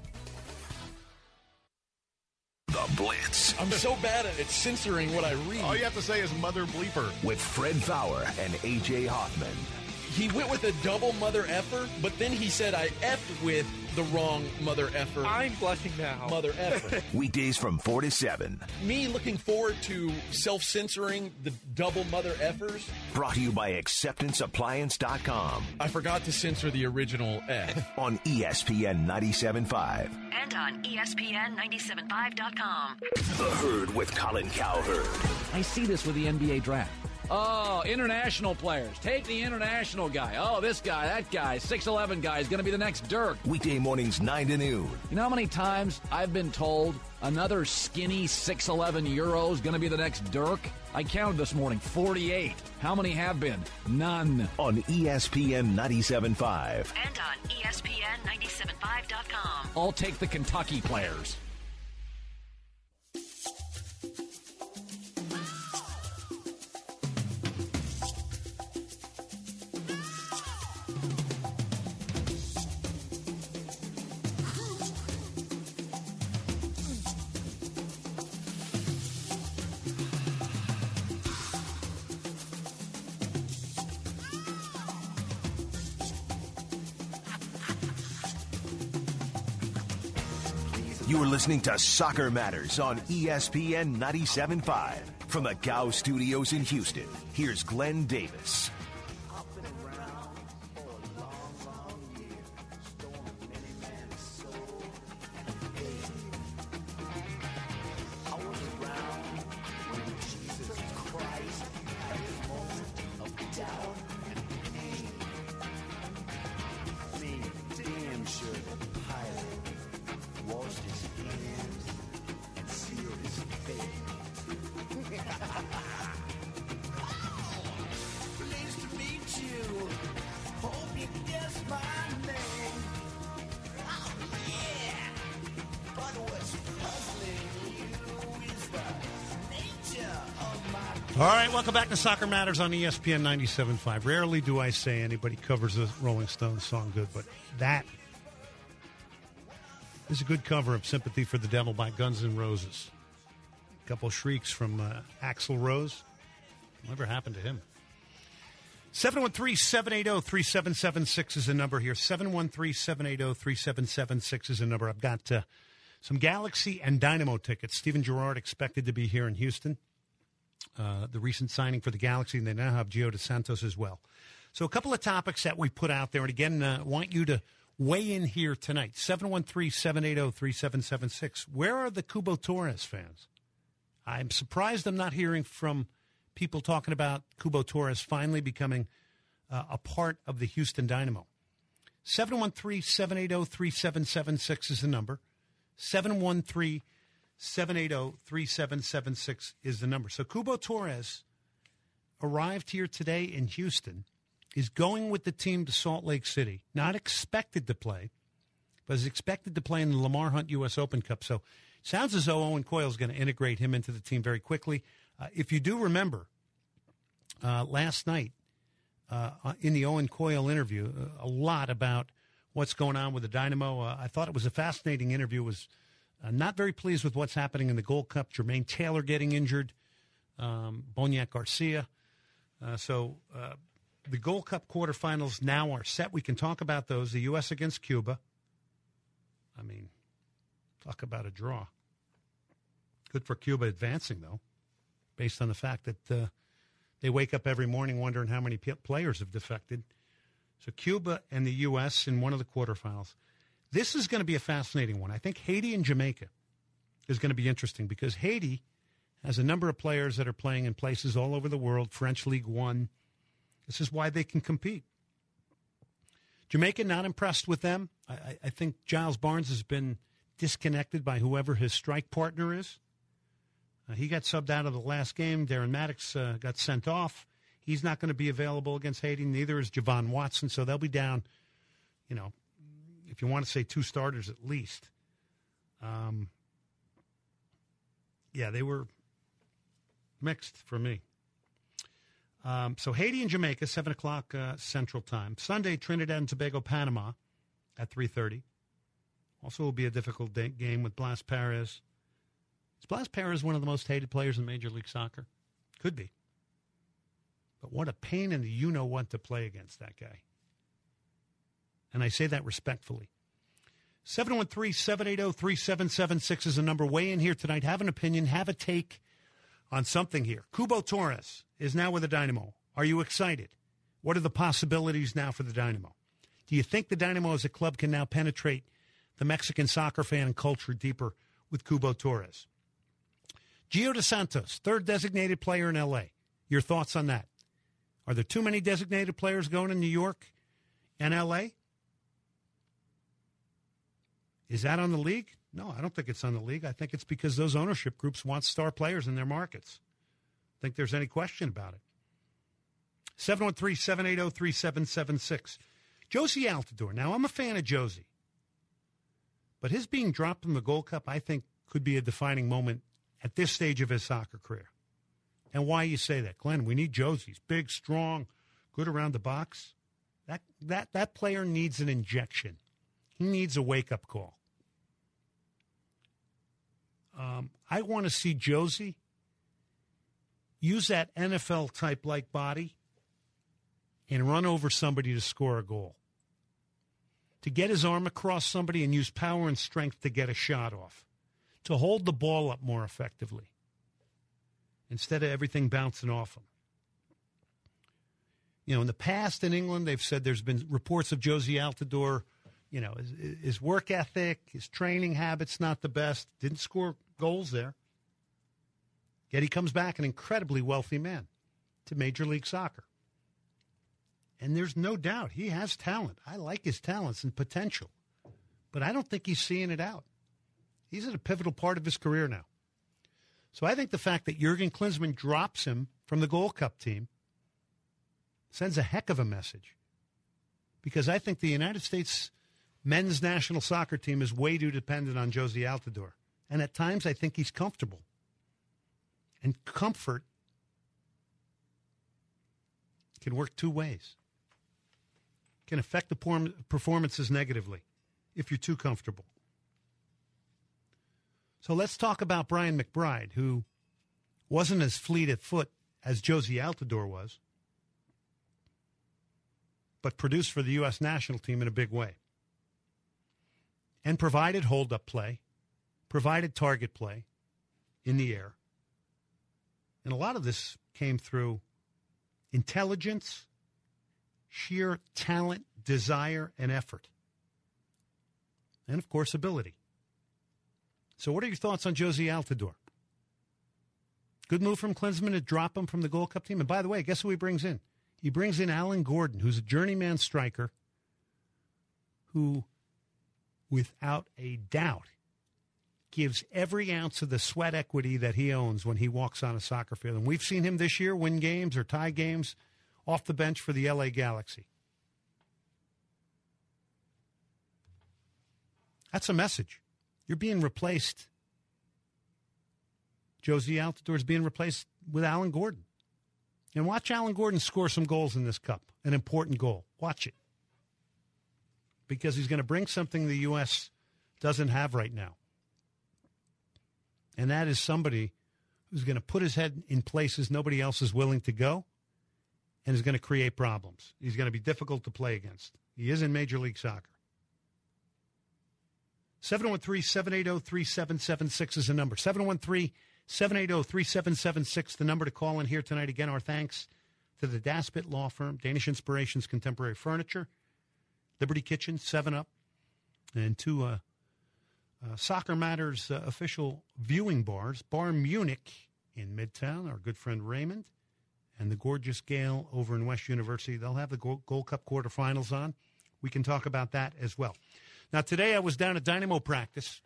The Blitz. I'm so bad at it censoring what I read. All you have to say is mother bleeper. With Fred Fowler and A J Hoffman. He went with a double mother effer, but then he said I effed with the wrong mother effer. I'm blushing now. Mother effer. Weekdays from four to seven. Me looking forward to self-censoring the double mother effers. Brought to you by acceptance appliance dot com. I forgot to censor the original F. On E S P N ninety-seven point five. And on E S P N ninety-seven point five dot com. The Herd with Colin Cowherd. I see this with the N B A draft. Oh, international players. Take the international guy. Oh, this guy, that guy, six eleven guy is going to be the next Dirk. Weekday mornings nine to noon. You know how many times I've been told another skinny six eleven Euro is going to be the next Dirk? I counted this morning, forty-eight. How many have been? None. On E S P N ninety-seven point five. And on E S P N ninety-seven point five dot com. I'll take the Kentucky players. You are listening to Soccer Matters on E S P N ninety-seven point five. From the Gow Studios in Houston, here's Glenn Davis. All right, welcome back to Soccer Matters on E S P N ninety-seven point five. Rarely do I say anybody covers a Rolling Stones song good, but that is a good cover of Sympathy for the Devil by Guns N' Roses. A couple shrieks from uh, Axl Rose. Whatever happened to him? seven one three, seven eight zero, three seven seven six is the number here. seven one three, seven eight zero, three seven seven six is the number. I've got uh, some Galaxy and Dynamo tickets. Steven Gerrard expected to be here in Houston. Uh, the recent signing for the Galaxy, and they now have Gio DeSantos as well. So a couple of topics that we put out there. And again, uh, want you to weigh in here tonight. seven one three, seven eight zero, three seven seven six. Where are the Cubo Torres fans? I'm surprised I'm not hearing from people talking about Cubo Torres finally becoming uh, a part of the Houston Dynamo. seven one three, seven eight zero, three seven seven six is the number. seven one three, seven eight zero, three seven seven six is the number. So Cubo Torres arrived here today in Houston, is going with the team to Salt Lake City, not expected to play, but is expected to play in the Lamar Hunt U S Open Cup. So sounds as though Owen Coyle is going to integrate him into the team very quickly. Uh, if you do remember, uh, last night uh, in the Owen Coyle interview, uh, a lot about what's going on with the Dynamo. Uh, I thought it was a fascinating interview. Was uh, not very pleased with what's happening in the Gold Cup. Jermaine Taylor getting injured, um, Boniek Garcia. Uh, so uh, the Gold Cup quarterfinals now are set. We can talk about those. The U S against Cuba. I mean, talk about a draw. Good for Cuba advancing, though, based on the fact that uh, they wake up every morning wondering how many p- players have defected. So Cuba and the U S in one of the quarterfinals. This is going to be a fascinating one. I think Haiti and Jamaica is going to be interesting because Haiti has a number of players that are playing in places all over the world, French League One. This is why they can compete. Jamaica, not impressed with them. I, I think Giles Barnes has been disconnected by whoever his strike partner is. Uh, he got subbed out of the last game. Darren Maddox uh, got sent off. He's not going to be available against Haiti. Neither is Javon Watson. So they'll be down, you know, if you want to say two starters at least. Um, yeah, they were mixed for me. Um, so Haiti and Jamaica, seven o'clock uh, Central Time. Sunday, Trinidad and Tobago, Panama at three thirty. Also will be a difficult day, game with Blas Perez. Is Blas Perez one of the most hated players in Major League Soccer? Could be. But what a pain in the you-know-what to play against that guy. And I say that respectfully. seven one three, seven eight zero, three seven seven six is the number. Weigh in here tonight. Have an opinion. Have a take on something here. Cubo Torres is now with the Dynamo. Are you excited? What are the possibilities now for the Dynamo? Do you think the Dynamo as a club can now penetrate the Mexican soccer fan and culture deeper with Cubo Torres? Gio DeSantos, third designated player in L A. Your thoughts on that? Are there too many designated players going in New York and L A? Is that on the league? No, I don't think it's on the league. I think it's because those ownership groups want star players in their markets. I think there's any question about it. seven one three, seven eight zero, three seven seven six. Josie Altidore. Now, I'm a fan of Josie. But his being dropped from the Gold Cup, I think, could be a defining moment at this stage of his soccer career. And why you say that, Glenn? We need Josie. He's big, strong, good around the box. That that that player needs an injection. He needs a wake-up call. Um, I want to see Josie use that N F L-type like body and run over somebody to score a goal. To get his arm across somebody and use power and strength to get a shot off. To hold the ball up more effectively. Instead of everything bouncing off him. You know, in the past in England, they've said there's been reports of Josie Altidore, you know, his, his work ethic, his training habits not the best. Didn't score goals there. Yet he comes back an incredibly wealthy man to Major League Soccer. And there's no doubt he has talent. I like his talents and potential. But I don't think he's seeing it out. He's at a pivotal part of his career now. So I think the fact that Jurgen Klinsmann drops him from the Gold Cup team sends a heck of a message. Because I think the United States men's national soccer team is way too dependent on Josie Altidore. And at times I think he's comfortable. And comfort Can work two ways. Can affect the form, performances negatively if you're too comfortable. So let's talk about Brian McBride, who wasn't as fleet of foot as Josie Altidore was, but produced for the U S national team in a big way. And provided hold-up play, provided target play in the air. And a lot of this came through intelligence, sheer talent, desire, and effort. And, of course, ability. So what are your thoughts on Josie Altidore? Good move from Klinsmann to drop him from the Gold Cup team. And, by the way, guess who he brings in? He brings in Alan Gordon, who's a journeyman striker who, without a doubt, gives every ounce of the sweat equity that he owns when he walks on a soccer field. And we've seen him this year win games or tie games off the bench for the L A Galaxy. That's a message. You're being replaced. Josie Altidore is being replaced with Alan Gordon. And watch Alan Gordon score some goals in this cup, an important goal. Watch it. Because he's going to bring something the U S doesn't have right now. And that is somebody who's going to put his head in places nobody else is willing to go and is going to create problems. He's going to be difficult to play against. He is in Major League Soccer. seven one three, seven eight zero, three seven seven six is the number. seven one three, seven eight zero, three seven seven six, the number to call in here tonight. Again, our thanks to the Daspit Law Firm, Danish Inspirations Contemporary Furniture, Liberty Kitchen, seven up, and two uh, uh, Soccer Matters uh, official viewing bars, Bar Munich in Midtown, our good friend Raymond, and the gorgeous Gale over in West University. They'll have the Gold, Gold Cup quarterfinals on. We can talk about that as well. Now, today I was down at Dynamo practice,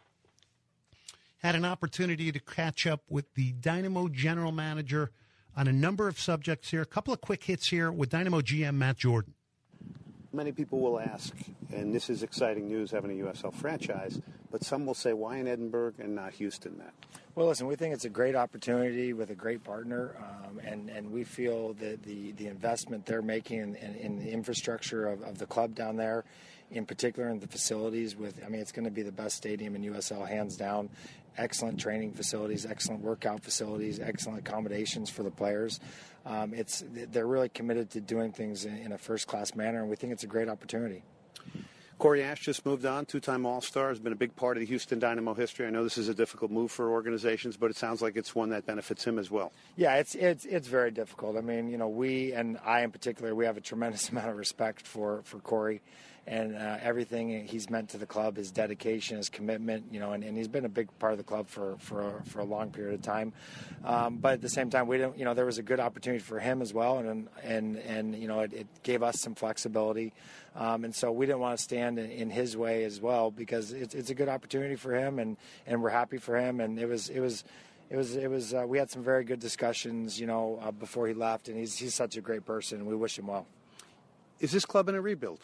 had an opportunity to catch up with the Dynamo general manager on a number of subjects here. A couple of quick hits here with Dynamo G M Matt Jordan. Many people will ask, and this is exciting news having a U S L franchise, but some will say, why in Edinburgh and not Houston, Matt? Well, listen, we think it's a great opportunity with a great partner, um, and, and we feel that the, the investment they're making in, in, in the infrastructure of, of the club down there, in particular in the facilities with, I mean, it's going to be the best stadium in U S L, hands down. Excellent training facilities, excellent workout facilities, excellent accommodations for the players. Um, it's they're really committed to doing things in, in a first-class manner, and we think it's a great opportunity. Corey Ash just moved on, two-time All-Star, has been a big part of the Houston Dynamo history. I know this is a difficult move for organizations, but it sounds like it's one that benefits him as well. Yeah, it's it's it's very difficult. I mean, you know, we, and I in particular, we have a tremendous amount of respect for, for Corey and uh, everything he's meant to the club, his dedication, his commitment, you know, and, and he's been a big part of the club for, for, a, for a long period of time. Um, but at the same time, we don't, you know, there was a good opportunity for him as well, and and and you know, it, it gave us some flexibility. Um, and so we didn't want to stand in, in his way as well, because it's it's a good opportunity for him, and, and we're happy for him. And it was it was it was it was uh, we had some very good discussions, you know, uh, before he left, and he's he's such a great person, and we wish him well. Is this club in a rebuild?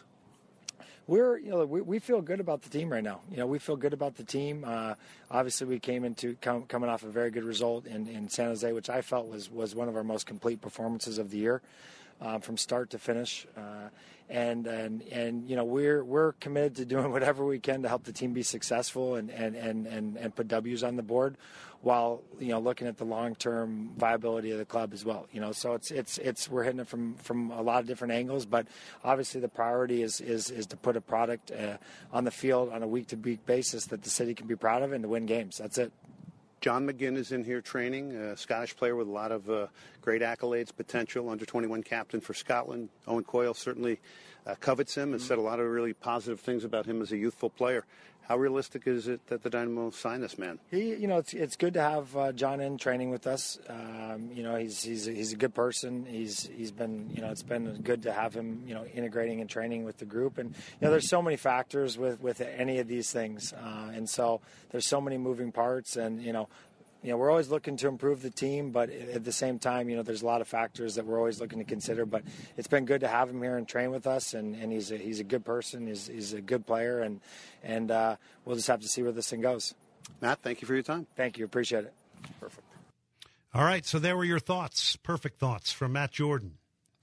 We're, you know, we, we feel good about the team right now. You know, we feel good about the team. Uh, obviously, we came into com- coming off a very good result in, in San Jose, which I felt was was one of our most complete performances of the year, uh, from start to finish. Uh, and and and you know, we're we're committed to doing whatever we can to help the team be successful and and and and, and put W's on the board, while, you know, looking at the long-term viability of the club as well. You know, so it's it's it's we're hitting it from, from a lot of different angles, but obviously the priority is is, is to put a product uh, on the field on a week-to-week basis that the city can be proud of and to win games. That's it. John McGinn is in here training, a Scottish player with a lot of uh, great accolades, potential, under twenty-one captain for Scotland. Owen Coyle certainly uh, covets him and mm-hmm. said a lot of really positive things about him as a youthful player. How realistic is it that the Dynamo sign this man? He, you know, it's it's good to have uh, John in training with us. Um, you know, he's he's a, he's a good person. He's he's been, you know, it's been good to have him, you know, integrating and training with the group. And you know, there's so many factors with, with any of these things, uh, and so there's so many moving parts. And you know, you know, we're always looking to improve the team, but at the same time, you know, there's a lot of factors that we're always looking to consider. But it's been good to have him here and train with us, and, and he's a, he's a good person. He's he's a good player, and and uh, we'll just have to see where this thing goes. Matt, thank you for your time. Thank you. Appreciate it. Perfect. All right, so there were your thoughts, perfect thoughts from Matt Jordan.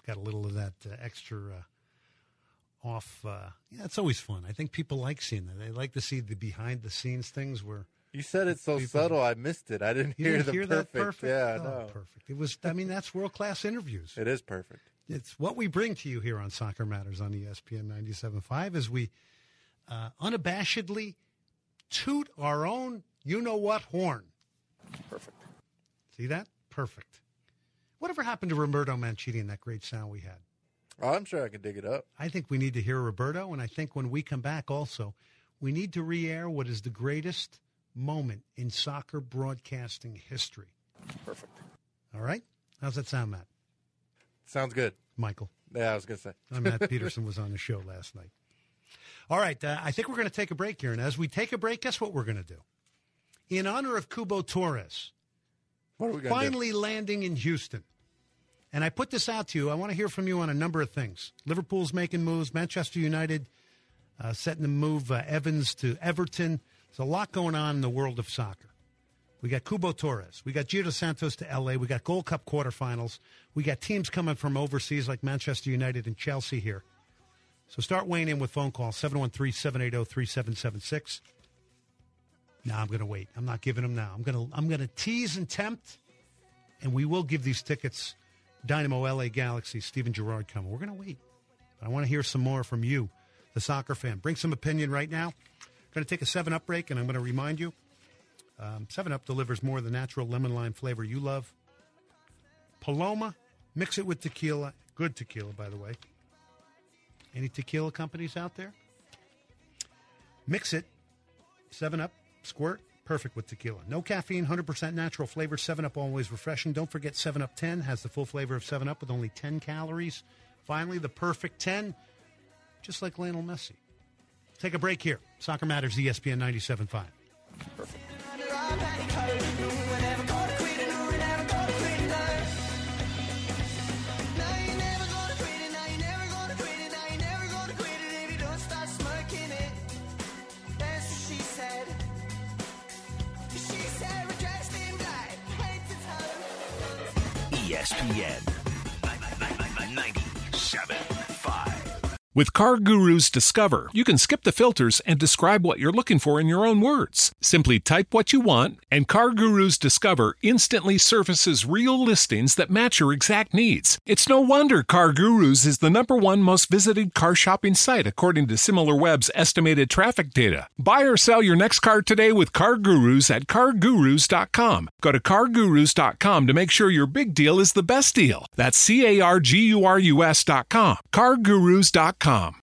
got a little of that uh, extra uh, off. Uh, yeah, it's always fun. I think people like seeing that. They like to see the behind-the-scenes things where you said it so people, subtle. I missed it. I didn't you hear didn't the hear perfect. That perfect. Yeah, oh, no, perfect. It was. I mean, that's world-class interviews. It is perfect. It's what we bring to you here on Soccer Matters on E S P N ninety-seven point five as we uh, unabashedly toot our own you-know-what horn. Perfect. See that? Perfect. Whatever happened to Roberto Mancini and that great sound we had? Oh, I'm sure I can dig it up. I think we need to hear Roberto, and I think when we come back also, we need to re-air what is the greatest moment in soccer broadcasting history. Perfect. All right? How's that sound, Matt? Sounds good. Michael. Yeah, I was going to say. uh, Matt Peterson was on the show last night. All right, uh, I think we're going to take a break here, and as we take a break, guess what we're going to do? In honor of Cubo Torres, what are we finally do? landing in Houston. And I put this out to you. I want to hear from you on a number of things. Liverpool's making moves. Manchester United uh, setting to move uh, Evans to Everton. There's a lot going on in the world of soccer. We got Cubo Torres. We got Gio dos Santos to L A. We got Gold Cup quarterfinals. We got teams coming from overseas like Manchester United and Chelsea here. So start weighing in with phone calls, seven one three, seven eight zero, three seven seven six. No, I'm going to wait. I'm not giving them now. I'm going to I'm going to tease and tempt, and we will give these tickets. Dynamo L A Galaxy, Steven Gerrard coming. We're going to wait. I want to hear some more from you, the soccer fan. Bring some opinion right now. I'm going to take a seven up break, and I'm going to remind you, um, seven up delivers more of the natural lemon lime flavor you love. Paloma, mix it with tequila. Good tequila, by the way. Any tequila companies out there? Mix it. seven up, squirt. Perfect with tequila. No caffeine, one hundred percent natural flavor. seven up always refreshing. Don't forget seven up ten has the full flavor of seven up with only ten calories. Finally, the perfect ten, just like Lionel Messi. Take a break here. Soccer Matters, E S P N ninety-seven point five. Perfect. E S P N ninety-seven point five. With Car Guru's Discover, you can skip the filters and describe what you're looking for in your own words. Simply type what you want, and Car Guru's Discover instantly surfaces real listings that match your exact needs. It's no wonder Car Gurus is the number one most visited car shopping site according to SimilarWeb's estimated traffic data. Buy or sell your next car today with Car Gurus at car gurus dot com. Go to car gurus dot com to make sure your big deal is the best deal. That's C A R G U R U S dot com. car gurus dot com.